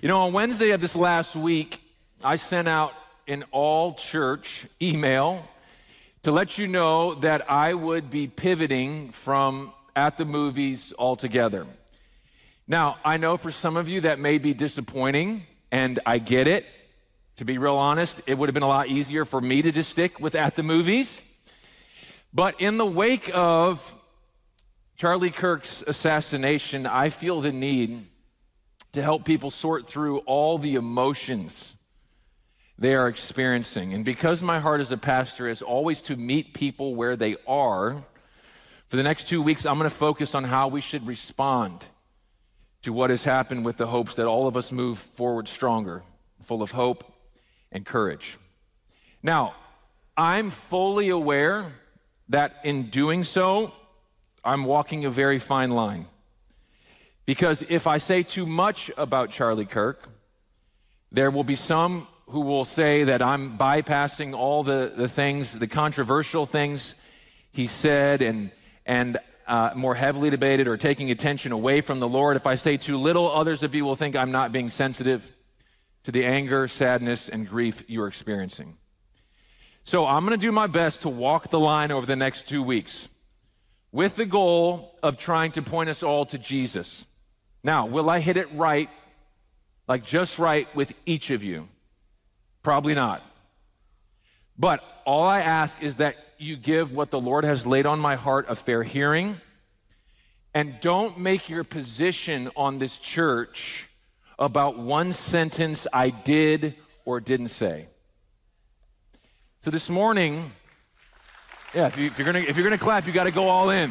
On Wednesday of this last week, I sent out an all-church email to let you know that I would be pivoting from At the Movies altogether. Now, I know for some of you that may be disappointing, and I get it. To be real honest, it would have been a lot easier for me to just stick with At the Movies. But in the wake of Charlie Kirk's assassination, I feel the need to help people sort through all the emotions they are experiencing. And because my heart as a pastor is always to meet people where they are, for the next 2 weeks, I'm going to focus on how we should respond to what has happened with the hopes that all of us move forward stronger, full of hope and courage. Now, I'm fully aware that in doing so, I'm walking a very fine line. Because if I say too much about Charlie Kirk, there will be some who will say that I'm bypassing all the things, the controversial things he said and more heavily debated, or taking attention away from the Lord. If I say too little, others of you will think I'm not being sensitive to the anger, sadness, and grief you're experiencing. So I'm going to do my best to walk the line over the next 2 weeks with the goal of trying to point us all to Jesus. Now, will I hit it right, like just right with each of you? Probably not. But all I ask is that you give what the Lord has laid on my heart a fair hearing, and don't make your position on this church about one sentence I did or didn't say. So this morning, if you're gonna clap, you got to go all in.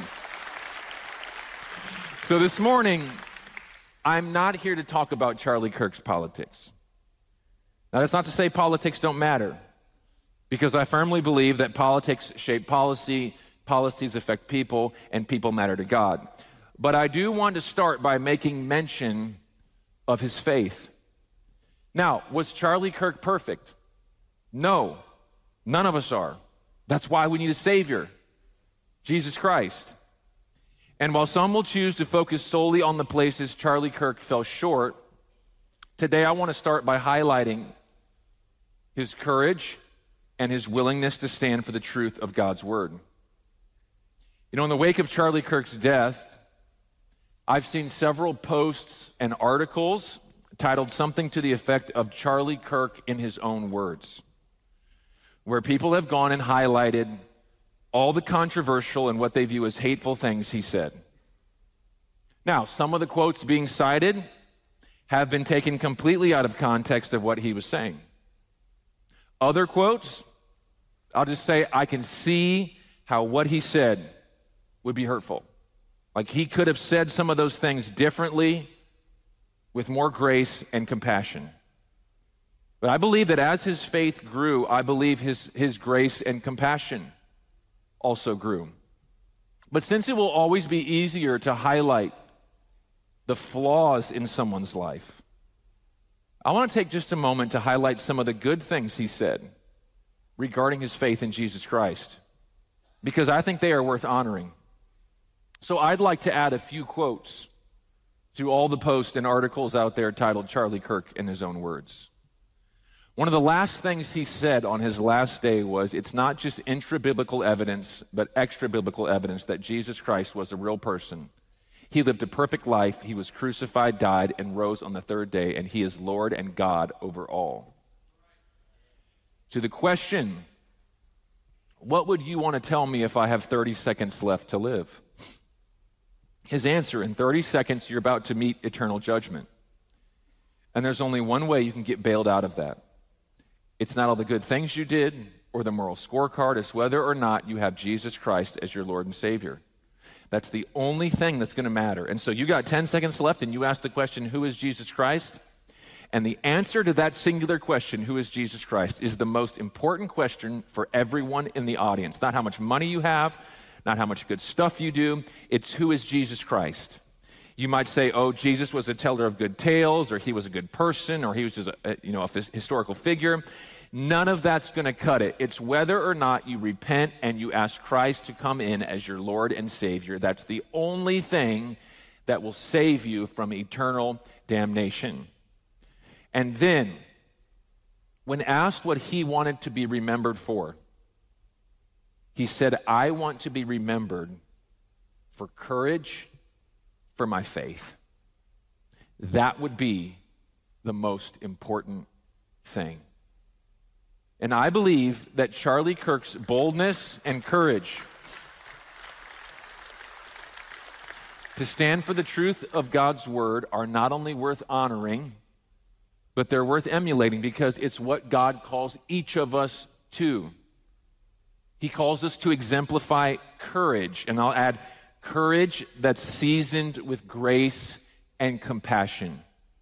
So this morning, I'm not here to talk about Charlie Kirk's politics. Now, that's not to say politics don't matter, because I firmly believe that politics shape policy, policies affect people, and people matter to God. But I do want to start by making mention of his faith. Now, was Charlie Kirk perfect? No, none of us are. That's why we need a Savior, Jesus Christ. And while some will choose to focus solely on the places Charlie Kirk fell short, today I want to start by highlighting his courage and his willingness to stand for the truth of God's word. In the wake of Charlie Kirk's death, I've seen several posts and articles titled something to the effect of Charlie Kirk in his own words, where people have gone and highlighted all the controversial and what they view as hateful things he said. Now, some of the quotes being cited have been taken completely out of context of what he was saying. Other quotes, I'll just say I can see how what he said would be hurtful. Like he could have said some of those things differently with more grace and compassion. But I believe that as his faith grew, I believe his grace and compassion also grew. But since it will always be easier to highlight the flaws in someone's life, I want to take just a moment to highlight some of the good things he said regarding his faith in Jesus Christ, because I think they are worth honoring. So I'd like to add a few quotes to all the posts and articles out there titled Charlie Kirk in his own words. One of the last things he said on his last day was, it's not just intra-biblical evidence, but extra-biblical evidence that Jesus Christ was a real person. He lived a perfect life. He was crucified, died, and rose on the third day, and he is Lord and God over all. To the question, what would you want to tell me if I have 30 seconds left to live? His answer, in 30 seconds, you're about to meet eternal judgment. And there's only one way you can get bailed out of that. It's not all the good things you did or the moral scorecard. It's whether or not you have Jesus Christ as your Lord and Savior. That's the only thing that's going to matter. And so you got 10 seconds left, and you ask the question, who is Jesus Christ? And the answer to that singular question, who is Jesus Christ, is the most important question for everyone in the audience. Not how much money you have, not how much good stuff you do. It's who is Jesus Christ. You might say, oh, Jesus was a teller of good tales, or he was a good person, or he was just a historical figure. None of that's going to cut it. It's whether or not you repent and you ask Christ to come in as your Lord and Savior. That's the only thing that will save you from eternal damnation. And then, when asked what he wanted to be remembered for, he said, I want to be remembered for courage, for my faith. That would be the most important thing. And I believe that Charlie Kirk's boldness and courage to stand for the truth of God's word are not only worth honoring, but they're worth emulating because it's what God calls each of us to. He calls us to exemplify courage, and I'll add courage that's seasoned with grace and compassion.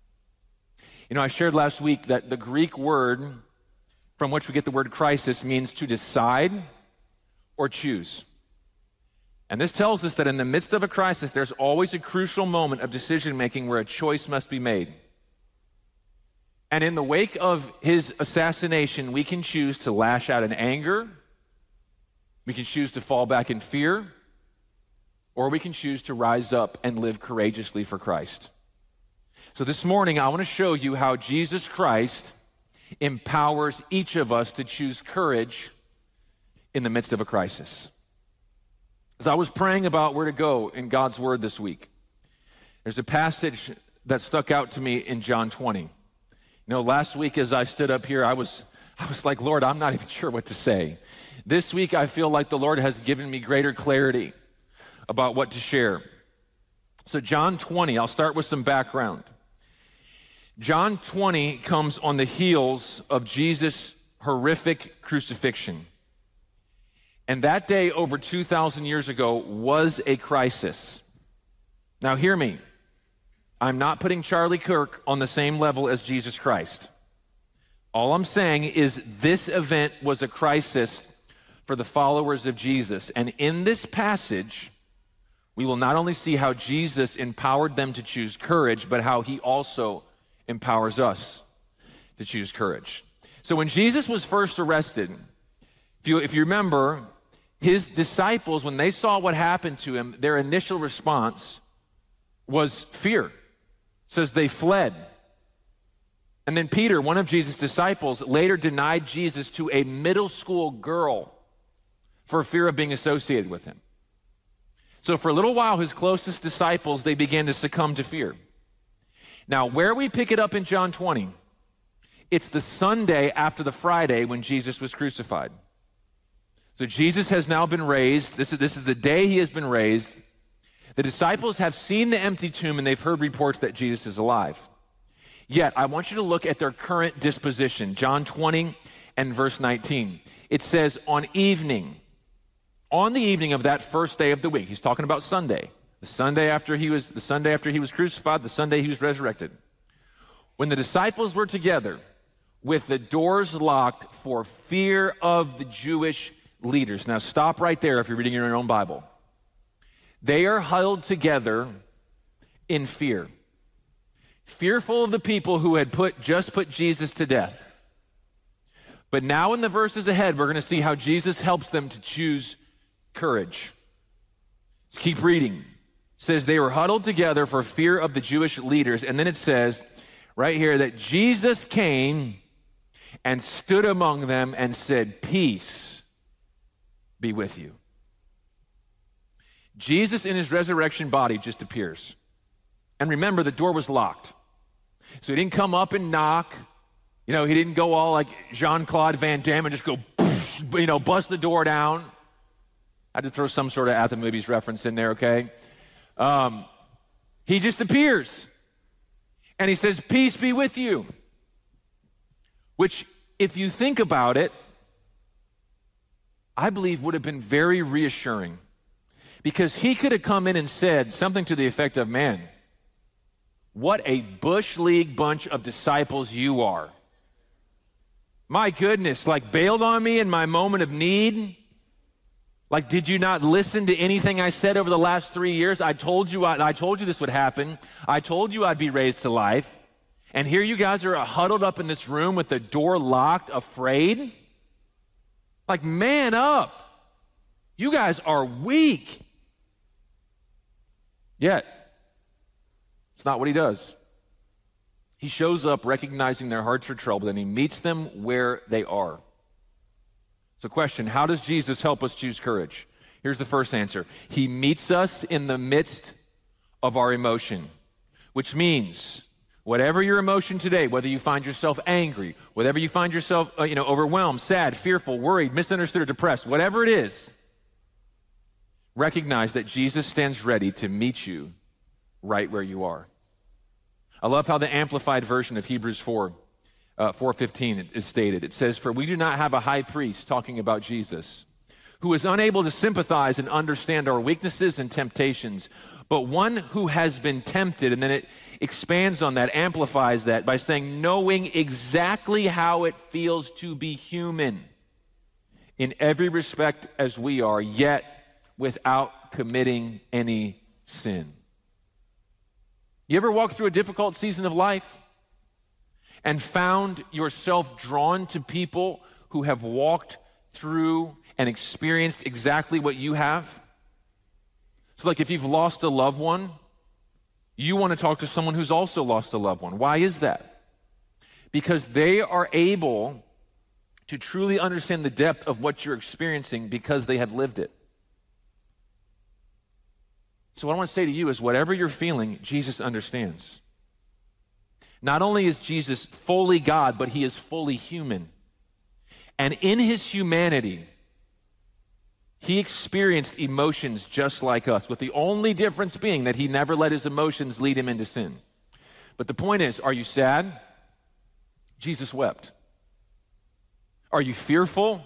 You know, I shared last week that the Greek word from which we get the word crisis means to decide or choose. And this tells us that in the midst of a crisis, there's always a crucial moment of decision making where a choice must be made. And in the wake of his assassination, we can choose to lash out in anger, we can choose to fall back in fear, or we can choose to rise up and live courageously for Christ. So this morning, I want to show you how Jesus Christ empowers each of us to choose courage in the midst of a crisis. As I was praying about where to go in God's word this week, there's a passage that stuck out to me in John 20. You know, last week as I stood up here, I was like, Lord, I'm not even sure what to say. This week, I feel like the Lord has given me greater clarity about what to share. So John 20, I'll start with some background. John 20 comes on the heels of Jesus' horrific crucifixion. And that day over 2,000 years ago was a crisis. Now hear me. I'm not putting Charlie Kirk on the same level as Jesus Christ. All I'm saying is this event was a crisis for the followers of Jesus. And in this passage, we will not only see how Jesus empowered them to choose courage, but how he also empowers us to choose courage. So when Jesus was first arrested, if you remember, his disciples, when they saw what happened to him, their initial response was fear. It says they fled. And then Peter, one of Jesus' disciples, later denied Jesus to a middle school girl for fear of being associated with him. So for a little while, his closest disciples, they began to succumb to fear. Now, where we pick it up in John 20, it's the Sunday after the Friday when Jesus was crucified. So Jesus has now been raised. This is the day he has been raised. The disciples have seen the empty tomb and they've heard reports that Jesus is alive. Yet, I want you to look at their current disposition. John 20 and verse 19. It says, on the evening of that first day of the week, he's talking about Sunday, the Sunday after he was crucified, the Sunday he was resurrected. When the disciples were together with the doors locked for fear of the Jewish leaders. Now stop right there if you're reading in your own Bible. They are huddled together in fear, fearful of the people who had just put Jesus to death. But now in the verses ahead, we're going to see how Jesus helps them to choose courage. Let's keep reading. It says they were huddled together for fear of the Jewish leaders. And then it says right here that Jesus came and stood among them and said, peace be with you. Jesus in his resurrection body just appears. And remember, the door was locked. So he didn't come up and knock. You know, he didn't go all like Jean-Claude Van Damme and just go, bust the door down. I had to throw some sort of At the Movies reference in there, okay? He just appears. And he says, peace be with you. Which, if you think about it, I believe would have been very reassuring. Because he could have come in and said something to the effect of, man, what a Bush League bunch of disciples you are. My goodness, like bailed on me in my moment of need. Like, did you not listen to anything I said over the last 3 years? I told you this would happen. I told you I'd be raised to life. And here you guys are huddled up in this room with the door locked, afraid. Like, man up. You guys are weak. Yet, it's not what he does. He shows up recognizing their hearts are troubled, and he meets them where they are. So question, how does Jesus help us choose courage? Here's the first answer. He meets us in the midst of our emotion, which means whatever your emotion today, whether you find yourself angry, whether you find yourself overwhelmed, sad, fearful, worried, misunderstood, or depressed, whatever it is, recognize that Jesus stands ready to meet you right where you are. I love how the amplified version of Hebrews 4:15 is stated. It says, "For we do not have a high priest," talking about Jesus, "who is unable to sympathize and understand our weaknesses and temptations, but one who has been tempted," and then it expands on that, amplifies that by saying, "knowing exactly how it feels to be human in every respect as we are, yet without committing any sin." You ever walked through a difficult season of life and found yourself drawn to people who have walked through and experienced exactly what you have? So like if you've lost a loved one, you want to talk to someone who's also lost a loved one. Why is that? Because they are able to truly understand the depth of what you're experiencing because they have lived it. So what I want to say to you is whatever you're feeling, Jesus understands. Not only is Jesus fully God, but he is fully human. And in his humanity, he experienced emotions just like us, with the only difference being that he never let his emotions lead him into sin. But the point is, are you sad? Jesus wept. Are you fearful?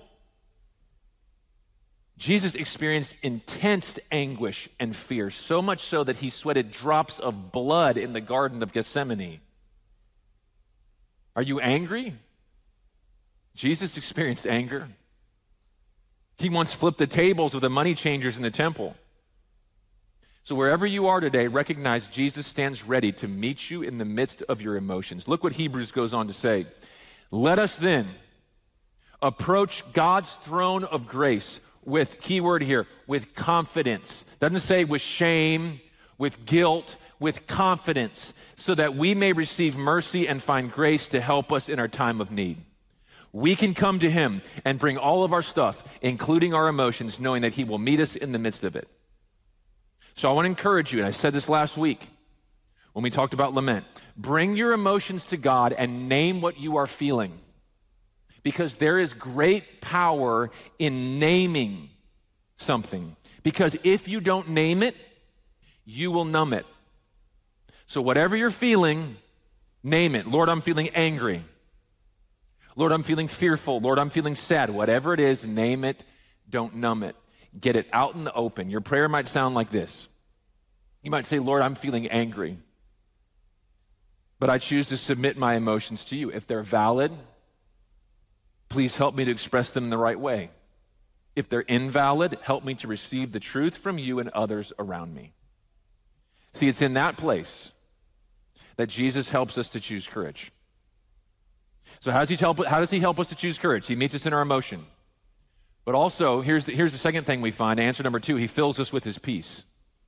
Jesus experienced intense anguish and fear, so much so that he sweated drops of blood in the Garden of Gethsemane. Are you angry? Jesus experienced anger. He once flipped the tables of the money changers in the temple. So wherever you are today, recognize Jesus stands ready to meet you in the midst of your emotions. Look what Hebrews goes on to say. "Let us then approach God's throne of grace with," keyword here, "with confidence." Doesn't say with shame, with guilt, with confidence, so that we may receive mercy and find grace to help us in our time of need. We can come to him and bring all of our stuff, including our emotions, knowing that he will meet us in the midst of it. So I want to encourage you, and I said this last week when we talked about lament, bring your emotions to God and name what you are feeling. Because there is great power in naming something. Because if you don't name it, you will numb it. So whatever you're feeling, name it. Lord, I'm feeling angry. Lord, I'm feeling fearful. Lord, I'm feeling sad. Whatever it is, name it. Don't numb it. Get it out in the open. Your prayer might sound like this. You might say, Lord, I'm feeling angry, but I choose to submit my emotions to you. If they're valid, please help me to express them in the right way. If they're invalid, help me to receive the truth from you and others around me. See, it's in that place that Jesus helps us to choose courage. So how does he help us to choose courage? He meets us in our emotion. But also, here's the second thing we find, answer number 2, he fills us with his peace.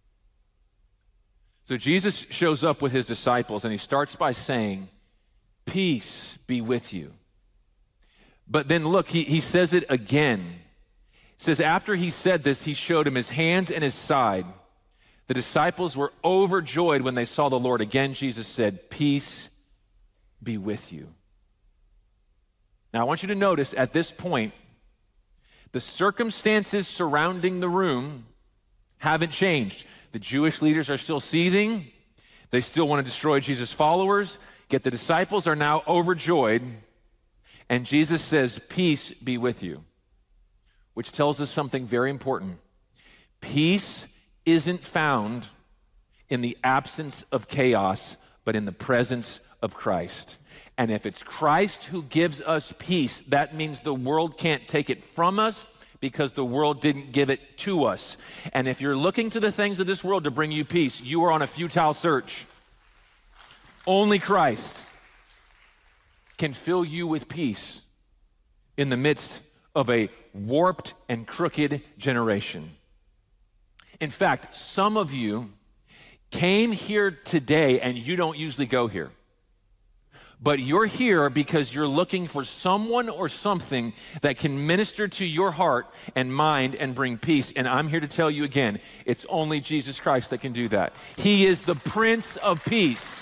So Jesus shows up with his disciples and he starts by saying, peace be with you. But then look, he says it again. It says after he said this, he showed him his hands and his side. The disciples were overjoyed when they saw the Lord. Again, Jesus said, peace be with you. Now, I want you to notice at this point, the circumstances surrounding the room haven't changed. The Jewish leaders are still seething. They still want to destroy Jesus' followers. Yet the disciples are now overjoyed. And Jesus says, peace be with you, which tells us something very important. Peace isn't found in the absence of chaos, but in the presence of Christ. And if it's Christ who gives us peace, that means the world can't take it from us because the world didn't give it to us. And if you're looking to the things of this world to bring you peace, you are on a futile search. Only Christ can fill you with peace in the midst of a warped and crooked generation. In fact, some of you came here today and you don't usually go here. But you're here because you're looking for someone or something that can minister to your heart and mind and bring peace. And I'm here to tell you again, it's only Jesus Christ that can do that. He is the Prince of Peace.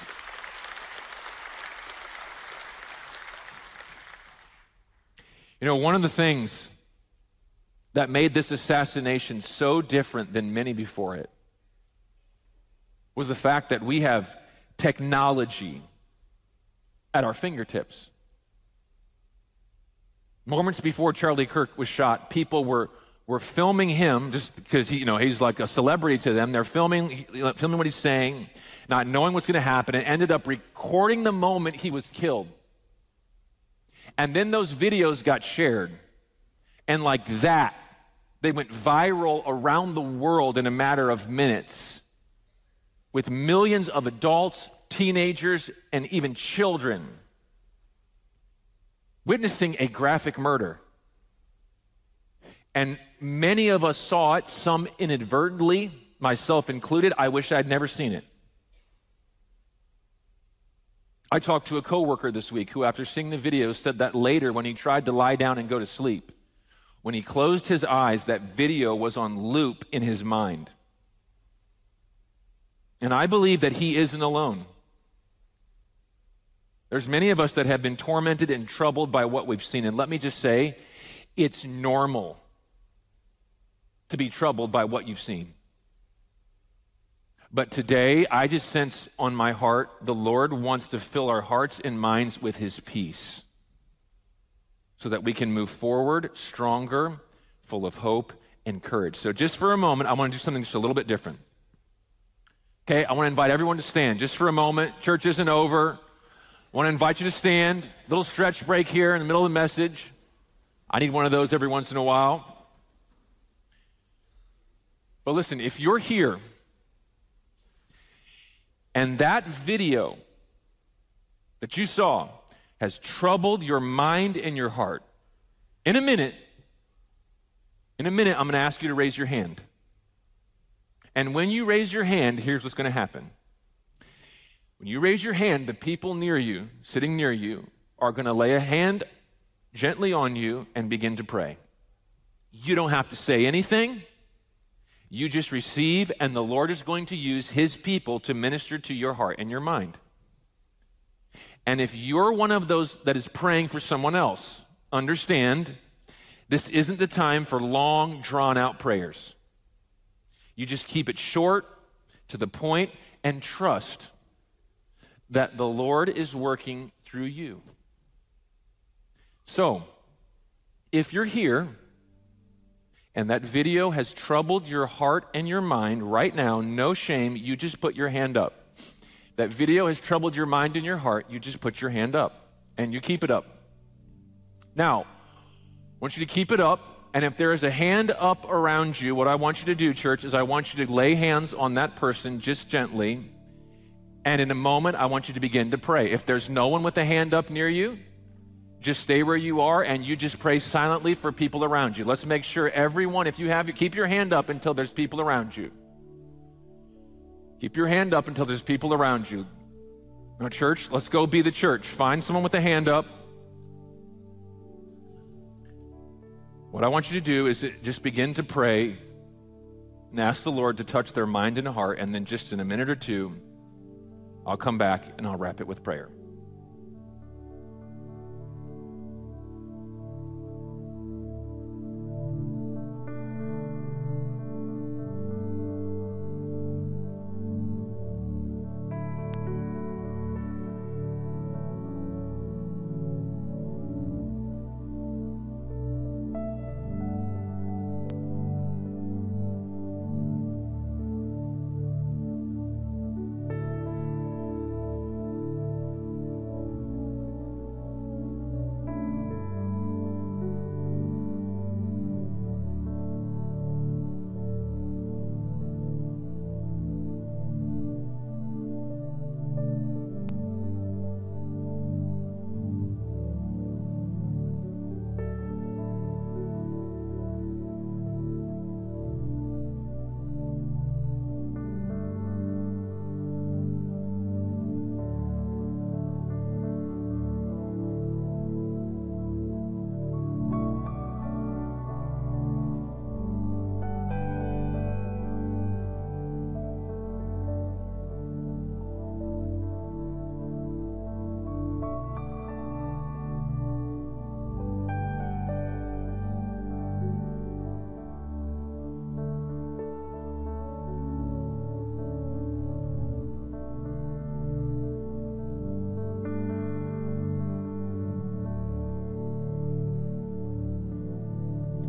You know, one of the things that made this assassination so different than many before it was the fact that we have technology at our fingertips. Moments before Charlie Kirk was shot, people were filming him just because he's like a celebrity to them. They're filming what he's saying, not knowing what's going to happen, and ended up recording the moment he was killed. And then those videos got shared, and like that, they went viral around the world in a matter of minutes, with millions of adults, teenagers, and even children witnessing a graphic murder. And many of us saw it, some inadvertently, myself included. I wish I'd never seen it. I talked to a coworker this week who, after seeing the video, said that later when he tried to lie down and go to sleep, when he closed his eyes, that video was on loop in his mind. And I believe that he isn't alone. There's many of us that have been tormented and troubled by what we've seen. And let me just say, it's normal to be troubled by what you've seen. But today, I just sense on my heart, the Lord wants to fill our hearts and minds with his peace so that we can move forward stronger, full of hope and courage. So just for a moment, I want to do something just a little bit different. Okay, I want to invite everyone to stand just for a moment. Church isn't over. I want to invite you to stand. Little stretch break here in the middle of the message. I need one of those every once in a while. But listen, if you're here and that video that you saw has troubled your mind and your heart, in a minute, I'm going to ask you to raise your hand. And when you raise your hand, here's what's going to happen. When you raise your hand, the people near you, sitting near you, are going to lay a hand gently on you and begin to pray. You don't have to say anything. You just receive, and the Lord is going to use his people to minister to your heart and your mind. And if you're one of those that is praying for someone else, understand this isn't the time for long, drawn-out prayers. You just keep it short, to the point, and trust that the Lord is working through you. So, if you're here and that video has troubled your heart and your mind right now, no shame, you just put your hand up. That video has troubled your mind and your heart, you just put your hand up and you keep it up. Now, I want you to keep it up. And if there is a hand up around you, what I want you to do, church, is I want you to lay hands on that person just gently. And in a moment, I want you to begin to pray. If there's no one with a hand up near you, just stay where you are and you just pray silently for people around you. Let's make sure everyone, if you have, keep your hand up until there's people around you. Keep your hand up until there's people around you. Now, church, let's go be the church. Find someone with a hand up. What I want you to do is just begin to pray and ask the Lord to touch their mind and heart, and then just in a minute or two, I'll come back and I'll wrap it with prayer.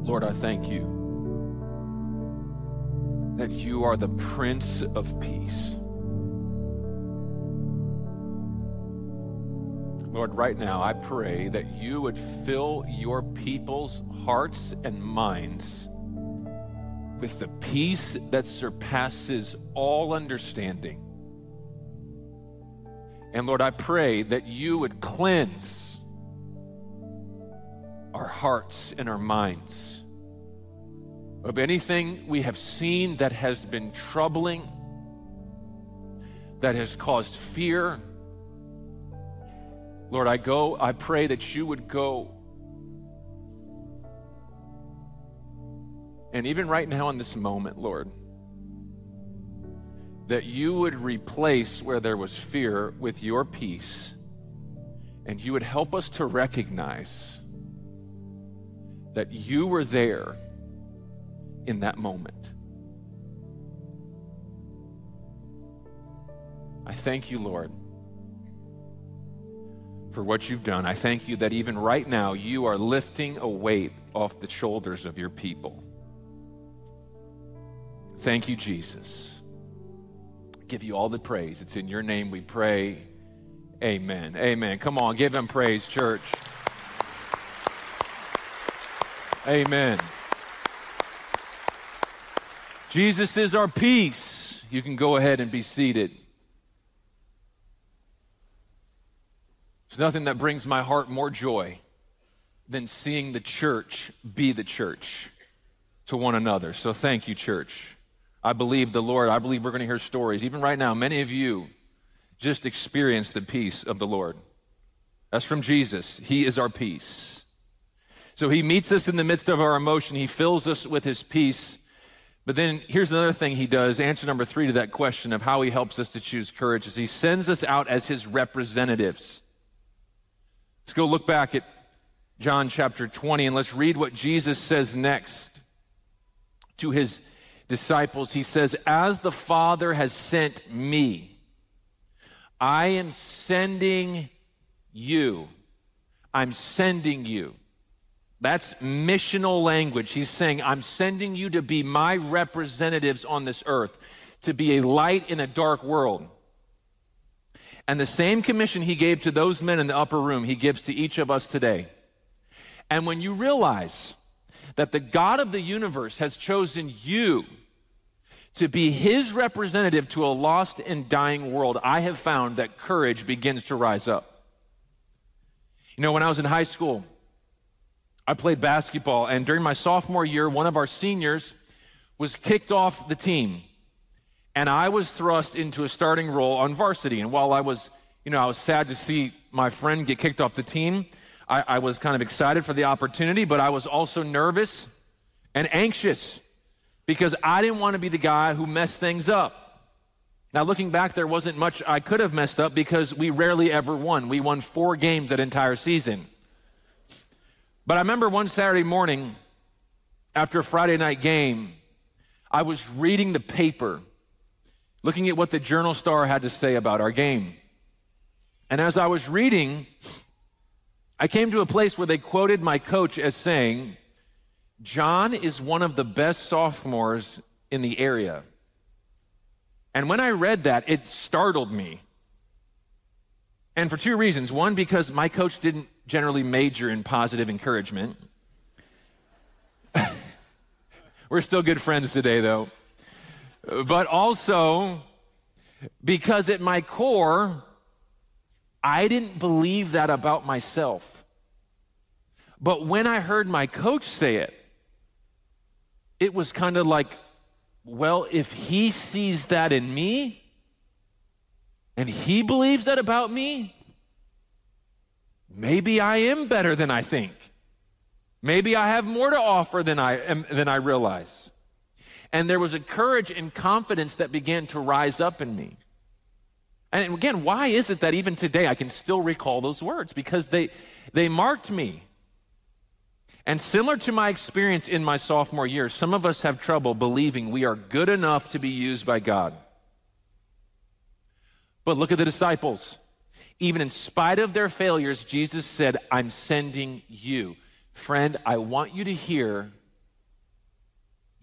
Lord, I thank you that you are the Prince of Peace. Lord, right now I pray that you would fill your people's hearts and minds with the peace that surpasses all understanding. And Lord, I pray that you would cleanse our hearts and our minds of anything we have seen that has been troubling, that has caused fear. Lord, I pray that you would go. And even right now in this moment, Lord, that you would replace where there was fear with your peace, and you would help us to recognize that you were there in that moment. I thank you, Lord, for what you've done. I thank you that even right now you are lifting a weight off the shoulders of your people. Thank you, Jesus. Give you all the praise. It's in your name we pray. Amen. Amen. Come on, give him praise, church. Amen. Jesus is our peace. You can go ahead and be seated. There's nothing that brings my heart more joy than seeing the church be the church to one another. So thank you, church. I believe the Lord. I believe we're going to hear stories. Even right now, many of you just experienced the peace of the Lord. That's from Jesus. He is our peace. So he meets us in the midst of our emotion. He fills us with his peace. But then here's another thing he does. Answer number 3 to that question of how he helps us to choose courage is he sends us out as his representatives. Let's go look back at John chapter 20 and let's read what Jesus says next to his disciples. He says, as the Father has sent me, I am sending you. I'm sending you. That's missional language. He's saying, I'm sending you to be my representatives on this earth, to be a light in a dark world. And the same commission he gave to those men in the upper room, he gives to each of us today. And when you realize that the God of the universe has chosen you to be his representative to a lost and dying world, I have found that courage begins to rise up. You know, when I was in high school, I played basketball, and during my sophomore year, one of our seniors was kicked off the team, and I was thrust into a starting role on varsity. And while I was sad to see my friend get kicked off the team, I was kind of excited for the opportunity, but I was also nervous and anxious because I didn't want to be the guy who messed things up. Now, looking back, there wasn't much I could have messed up because we rarely ever won. We won 4 games that entire season. But I remember one Saturday morning after a Friday night game, I was reading the paper, looking at what the Journal-Star had to say about our game. And as I was reading, I came to a place where they quoted my coach as saying, John is one of the best sophomores in the area. And when I read that, it startled me. And for 2 reasons. One, because my coach didn't generally major in positive encouragement. We're still good friends today, though. But also because at my core, I didn't believe that about myself. But when I heard my coach say it, it was kind of like, well, if he sees that in me and he believes that about me, maybe I am better than I think. Maybe I have more to offer than I realize. And there was a courage and confidence that began to rise up in me. And again, why is it that even today I can still recall those words? Because they marked me. And similar to my experience in my sophomore year, some of us have trouble believing we are good enough to be used by God. But look at the disciples. Even in spite of their failures, Jesus said, I'm sending you. Friend, I want you to hear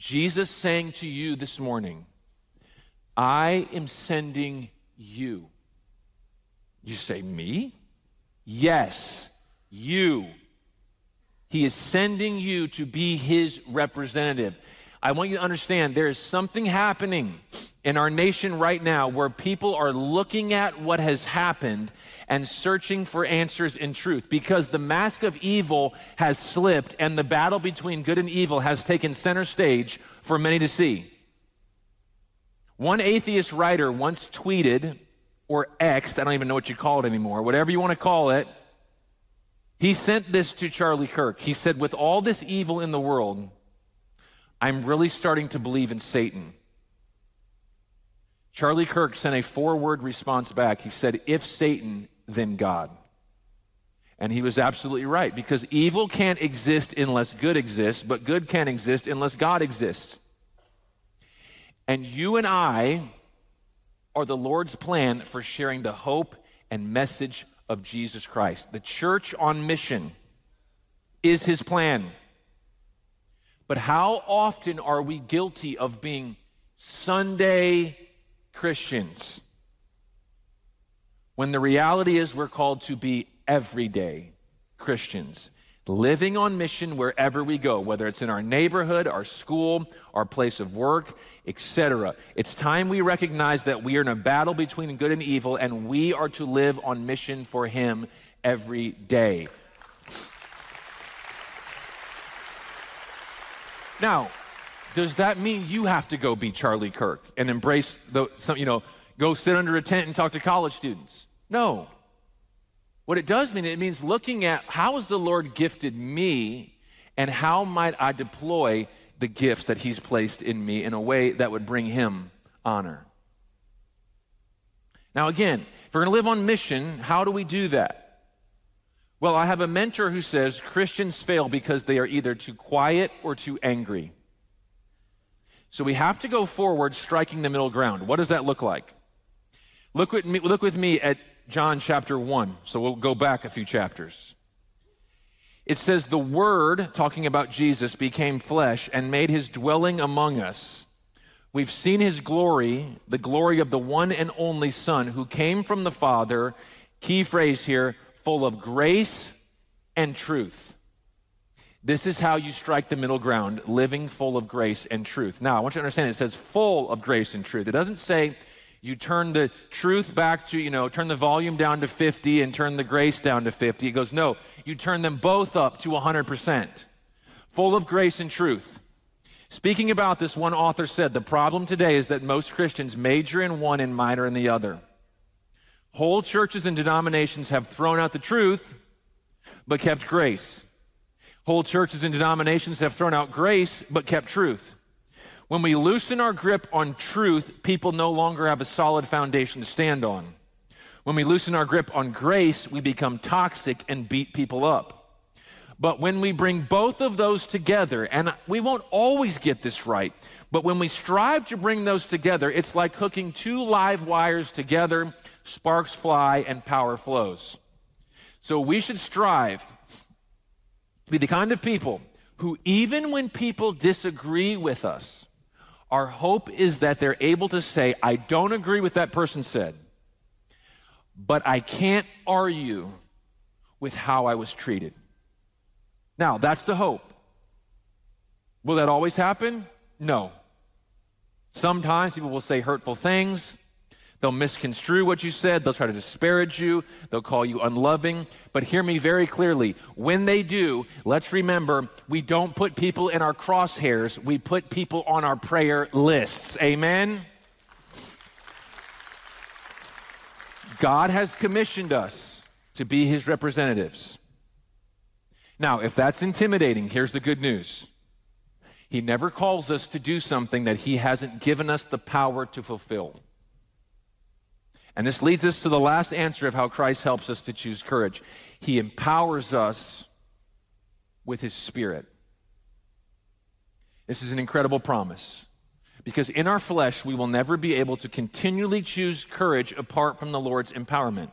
Jesus saying to you this morning, I am sending you. You say, me? Yes, you. He is sending you to be his representative. I want you to understand there is something happening in our nation right now where people are looking at what has happened and searching for answers in truth, because the mask of evil has slipped and the battle between good and evil has taken center stage for many to see. One atheist writer once tweeted, or X'd, I don't even know what you call it anymore, whatever you want to call it, he sent this to Charlie Kirk. He said, with all this evil in the world, I'm really starting to believe in Satan. Charlie Kirk sent a 4-word response back. He said, if Satan, then God. And he was absolutely right, because evil can't exist unless good exists, but good can't exist unless God exists. And you and I are the Lord's plan for sharing the hope and message of Jesus Christ. The church on mission is his plan. But how often are we guilty of being Sunday Christians when the reality is we're called to be everyday Christians, living on mission wherever we go, whether it's in our neighborhood, our school, our place of work, etc. It's time we recognize that we are in a battle between good and evil, and we are to live on mission for him every day. Now, does that mean you have to go be Charlie Kirk and embrace go sit under a tent and talk to college students? No. What it does mean, it means looking at how has the Lord gifted me and how might I deploy the gifts that he's placed in me in a way that would bring him honor. Now again, if we're going to live on mission, how do we do that? Well, I have a mentor who says Christians fail because they are either too quiet or too angry. So we have to go forward striking the middle ground. What does that look like? Look with me at John chapter 1. So we'll go back a few chapters. It says, the Word, talking about Jesus, became flesh and made his dwelling among us. We've seen his glory, the glory of the one and only Son who came from the Father, key phrase here, full of grace and truth. This is how you strike the middle ground, living full of grace and truth. Now, I want you to understand it says full of grace and truth. It doesn't say you turn the truth back to, turn the volume down to 50 and turn the grace down to 50. It goes, no, you turn them both up to 100%. Full of grace and truth. Speaking about this, one author said, the problem today is that most Christians major in one and minor in the other. Whole churches and denominations have thrown out the truth, but kept grace. Whole churches and denominations have thrown out grace, but kept truth. When we loosen our grip on truth, people no longer have a solid foundation to stand on. When we loosen our grip on grace, we become toxic and beat people up. But when we bring both of those together, and we won't always get this right, but when we strive to bring those together, it's like hooking two live wires together, sparks fly and power flows. So we should strive to be the kind of people who, even when people disagree with us, our hope is that they're able to say, I don't agree with that person said, but I can't argue with how I was treated. Now, that's the hope. Will that always happen? No. Sometimes people will say hurtful things. They'll misconstrue what you said. They'll try to disparage you. They'll call you unloving. But hear me very clearly. When they do, let's remember, we don't put people in our crosshairs. We put people on our prayer lists. Amen? God has commissioned us to be his representatives. Now, if that's intimidating, here's the good news. He never calls us to do something that he hasn't given us the power to fulfill. And this leads us to the last answer of how Christ helps us to choose courage. He empowers us with his Spirit. This is an incredible promise, because in our flesh, we will never be able to continually choose courage apart from the Lord's empowerment.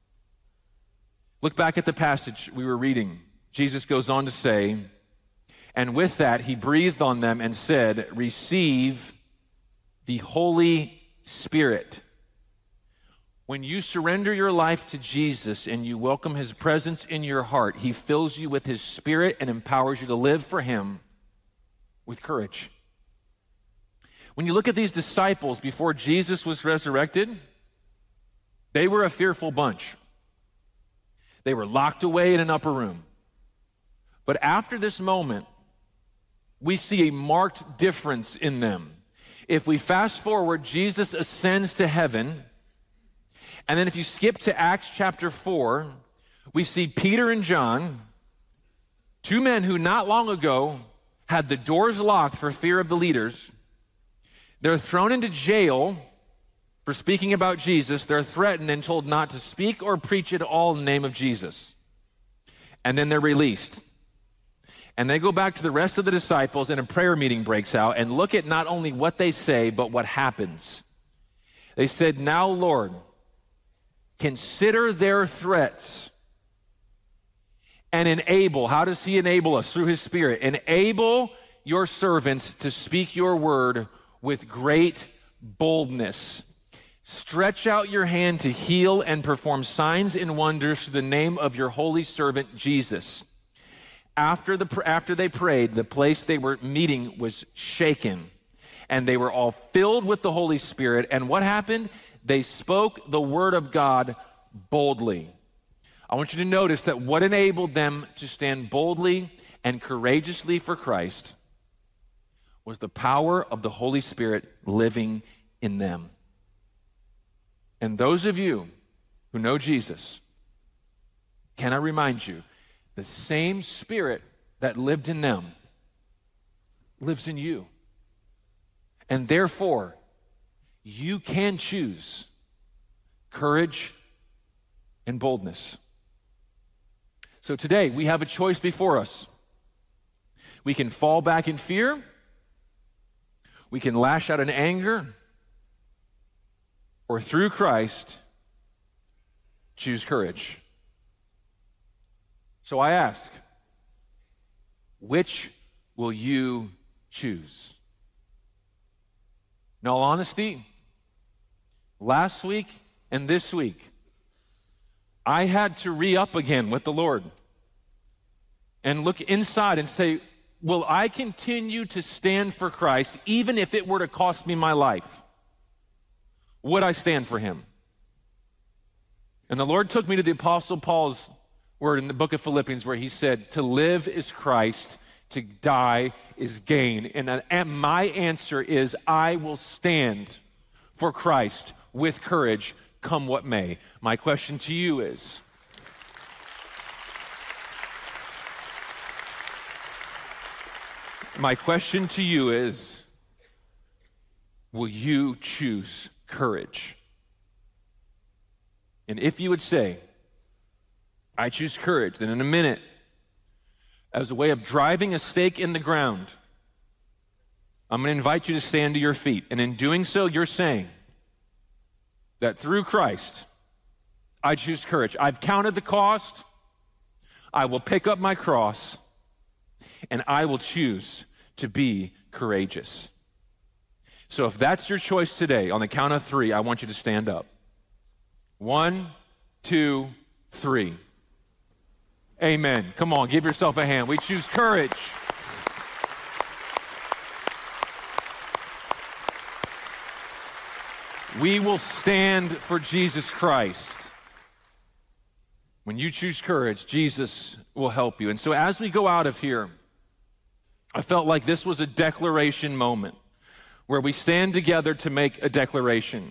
Look back at the passage we were reading. Jesus goes on to say, And with that, he breathed on them and said, "Receive the Holy Spirit." When you surrender your life to Jesus and you welcome his presence in your heart, he fills you with his Spirit and empowers you to live for him with courage. When you look at these disciples before Jesus was resurrected, they were a fearful bunch. They were locked away in an upper room. But after this moment, we see a marked difference in them. If we fast forward, Jesus ascends to heaven. And then if you skip to Acts chapter 4, we see Peter and John, two men who not long ago had the doors locked for fear of the leaders. They're thrown into jail for speaking about Jesus. They're threatened and told not to speak or preach at all in the name of Jesus. And then they're released. And they go back to the rest of the disciples and a prayer meeting breaks out, and look at not only what they say, but what happens. They said, "Now, Lord, consider their threats and enable." How does he enable us? Through his Spirit. "Enable your servants to speak your word with great boldness. Stretch out your hand to heal and perform signs and wonders through the name of your holy servant Jesus." After they prayed, the place they were meeting was shaken, and they were all filled with the Holy Spirit. And what happened? They spoke the word of God boldly. I want you to notice that what enabled them to stand boldly and courageously for Christ was the power of the Holy Spirit living in them. And those of you who know Jesus, can I remind you, the same Spirit that lived in them lives in you. And therefore, you can choose courage and boldness. So today, we have a choice before us. We can fall back in fear. We can lash out in anger. Or through Christ, choose courage. So I ask, which will you choose? In all honesty, last week and this week, I had to re-up again with the Lord and look inside and say, will I continue to stand for Christ even if it were to cost me my life? Would I stand for him? And the Lord took me to the Apostle Paul's word in the book of Philippians where he said, to live is Christ, to die is gain. And my answer is, I will stand for Christ with courage, come what may. My question to you is, will you choose courage? And if you would say, I choose courage, then in a minute, as a way of driving a stake in the ground, I'm going to invite you to stand to your feet. And in doing so, you're saying that through Christ, I choose courage. I've counted the cost. I will pick up my cross, and I will choose to be courageous. So if that's your choice today, on the count of 3, I want you to stand up. 1, 2, 3. Amen. Come on, give yourself a hand. We choose courage. We will stand for Jesus Christ. When you choose courage, Jesus will help you. And so as we go out of here, I felt like this was a declaration moment where we stand together to make a declaration.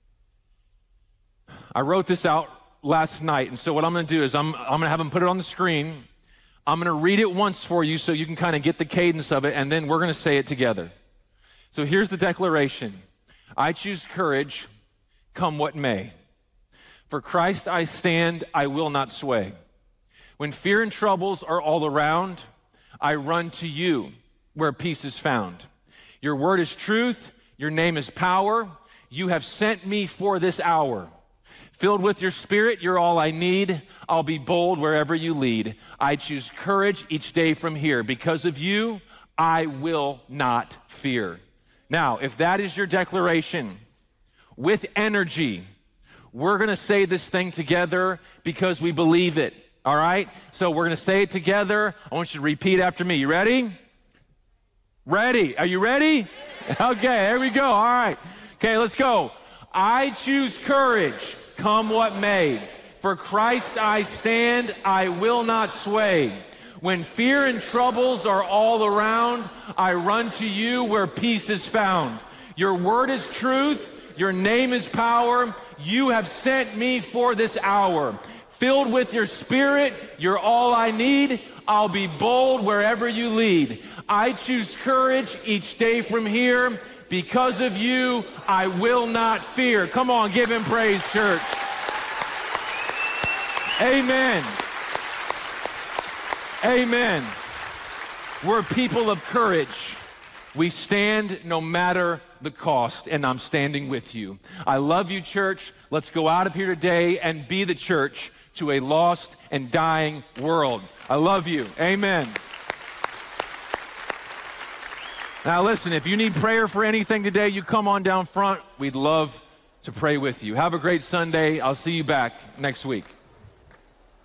I wrote this out last night, and so what I'm going to do is I'm going to have them put it on the screen. I'm going to read it once for you so you can kind of get the cadence of it, and then we're going to say it together. So here's the declaration. I choose courage, come what may. For Christ I stand, I will not sway. When fear and troubles are all around, I run to you where peace is found. Your word is truth, your name is power. You have sent me for this hour. Filled with your Spirit, you're all I need. I'll be bold wherever you lead. I choose courage each day from here. Because of you, I will not fear. Now, if that is your declaration, with energy, we're going to say this thing together because we believe it, all right? So we're going to say it together. I want you to repeat after me. You ready? Ready. Are you ready? Okay, here we go. All right. Okay, let's go. I choose courage, come what may. For Christ I stand, I will not sway. When fear and troubles are all around, I run to you where peace is found. Your word is truth, your name is power. You have sent me for this hour. Filled with your Spirit, you're all I need. I'll be bold wherever you lead. I choose courage each day from here. Because of you, I will not fear. Come on, give him praise, church. Amen. Amen. We're people of courage. We stand no matter the cost, and I'm standing with you. I love you, church. Let's go out of here today and be the church to a lost and dying world. I love you. Amen. Now listen, if you need prayer for anything today, you come on down front. We'd love to pray with you. Have a great Sunday. I'll see you back next week.